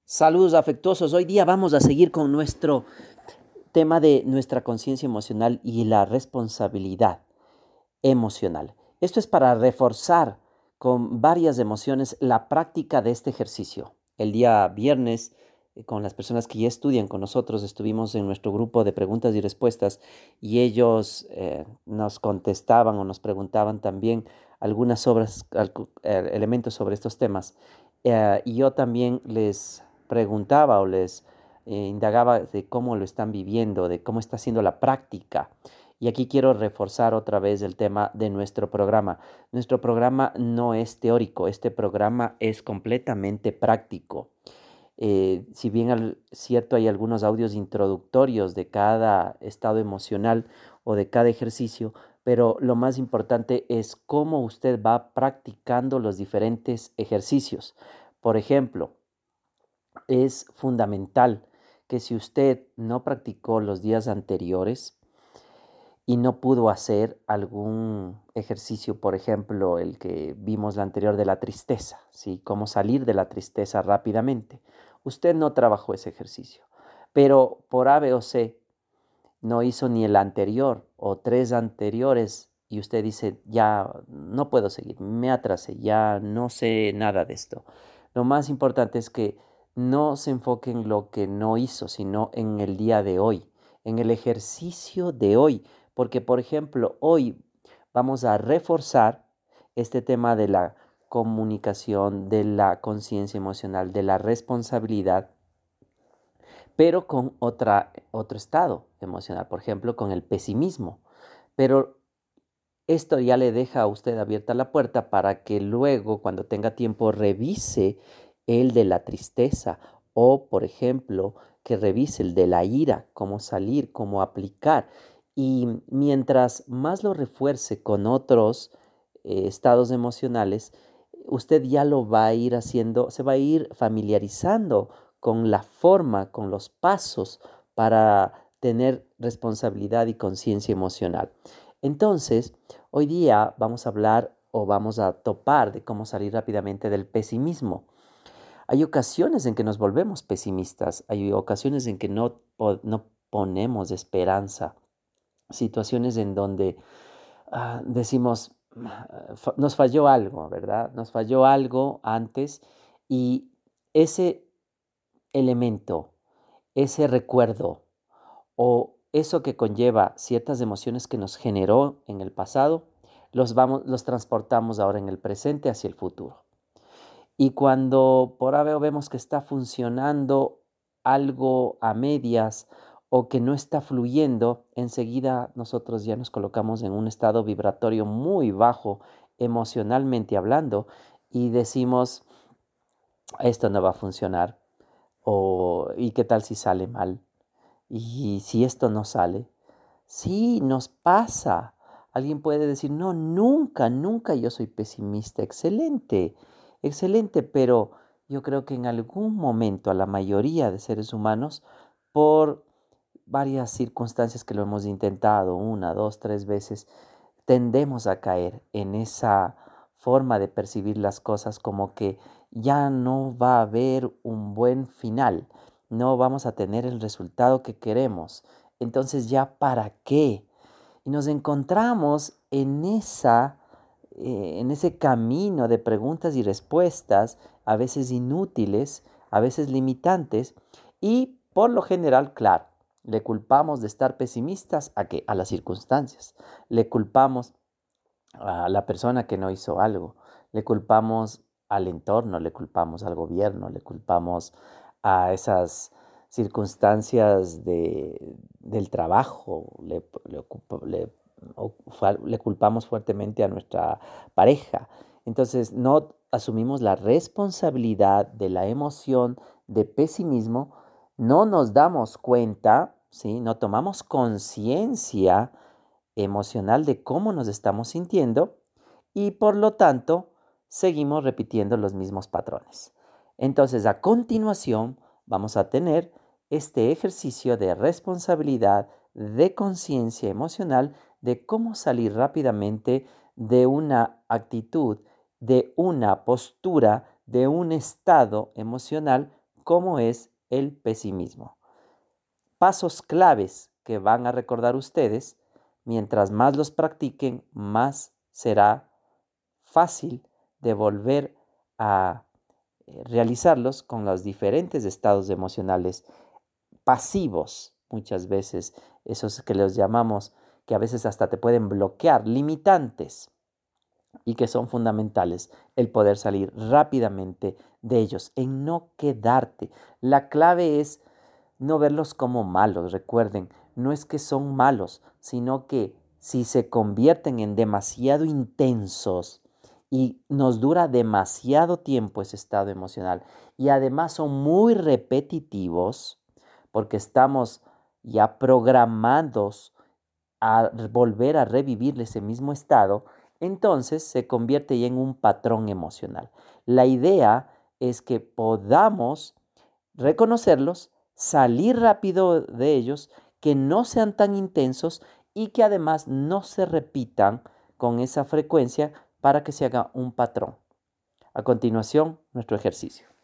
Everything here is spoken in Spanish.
Saludos afectuosos. Hoy día vamos a seguir con nuestro tema de nuestra conciencia emocional y la responsabilidad emocional. Esto es para reforzar con varias emociones la práctica de este ejercicio. El día viernes, con las personas que ya estudian con nosotros, estuvimos en nuestro grupo de preguntas y respuestas y ellos nos contestaban o nos preguntaban también elementos sobre estos temas. Y yo también les preguntaba o les indagaba de cómo lo están viviendo, de cómo está siendo la práctica. Y aquí quiero reforzar otra vez el tema de nuestro programa. Nuestro programa no es teórico, este programa es completamente práctico. Si bien cierto hay algunos audios introductorios de cada estado emocional o de cada ejercicio, pero lo más importante es cómo usted va practicando los diferentes ejercicios. Por ejemplo, es fundamental que si usted no practicó los días anteriores, y no pudo hacer algún ejercicio, por ejemplo, el que vimos la anterior de la tristeza, ¿sí? Cómo salir de la tristeza rápidamente. Usted no trabajó ese ejercicio, pero por A, B o C no hizo ni el anterior o tres anteriores y usted dice, ya no puedo seguir, me atrasé, ya no sé nada de esto. Lo más importante es que no se enfoque en lo que no hizo, sino en el día de hoy, en el ejercicio de hoy. Porque, por ejemplo, hoy vamos a reforzar este tema de la comunicación, de la conciencia emocional, de la responsabilidad, pero con otro estado emocional, por ejemplo, con el pesimismo. Pero esto ya le deja a usted abierta la puerta para que luego, cuando tenga tiempo, revise el de la tristeza o, por ejemplo, que revise el de la ira, cómo salir, cómo aplicar. Y mientras más lo refuerce con otros estados emocionales, usted ya lo va a ir haciendo, se va a ir familiarizando con la forma, con los pasos para tener responsabilidad y conciencia emocional. Entonces, hoy día vamos a hablar o vamos a topar de cómo salir rápidamente del pesimismo. Hay ocasiones en que nos volvemos pesimistas, hay ocasiones en que no ponemos esperanza, situaciones en donde decimos, nos falló algo, ¿verdad? Nos falló algo antes y ese elemento, ese recuerdo o eso que conlleva ciertas emociones que nos generó en el pasado, los transportamos ahora en el presente hacia el futuro. Y cuando por ahora vemos que está funcionando algo a medias o que no está fluyendo, enseguida nosotros ya nos colocamos en un estado vibratorio muy bajo emocionalmente hablando y decimos, esto no va a funcionar o ¿y qué tal si sale mal? Y si esto no sale, sí, nos pasa. Alguien puede decir, no, nunca, nunca yo soy pesimista. Excelente, excelente, pero yo creo que en algún momento a la mayoría de seres humanos, por varias circunstancias que lo hemos intentado, una, dos, tres veces, tendemos a caer en esa forma de percibir las cosas como que ya no va a haber un buen final, no vamos a tener el resultado que queremos. Entonces, ¿ya para qué? Y nos encontramos en ese camino de preguntas y respuestas, a veces inútiles, a veces limitantes, y por lo general, claro, le culpamos de estar pesimistas a qué? A las circunstancias. Le culpamos a la persona que no hizo algo. Le culpamos al entorno, le culpamos al gobierno, le culpamos a esas circunstancias del trabajo, le culpamos fuertemente a nuestra pareja. Entonces no asumimos la responsabilidad de la emoción de pesimismo, no nos damos cuenta, ¿sí? No tomamos conciencia emocional de cómo nos estamos sintiendo y por lo tanto seguimos repitiendo los mismos patrones. Entonces, a continuación, vamos a tener este ejercicio de responsabilidad, de conciencia emocional, de cómo salir rápidamente de una actitud, de una postura, de un estado emocional cómo es el pesimismo. Pasos claves que van a recordar ustedes, mientras más los practiquen, más será fácil de volver a realizarlos con los diferentes estados emocionales pasivos, muchas veces, esos que los llamamos, que a veces hasta te pueden bloquear, limitantes, y que son fundamentales el poder salir rápidamente de ellos, en no quedarte. La clave es no verlos como malos, recuerden, no es que son malos, sino que si se convierten en demasiado intensos y nos dura demasiado tiempo ese estado emocional y además son muy repetitivos porque estamos ya programados a volver a revivir ese mismo estado, entonces se convierte ya en un patrón emocional. La idea es que podamos reconocerlos, salir rápido de ellos, que no sean tan intensos y que además no se repitan con esa frecuencia para que se haga un patrón. A continuación, nuestro ejercicio.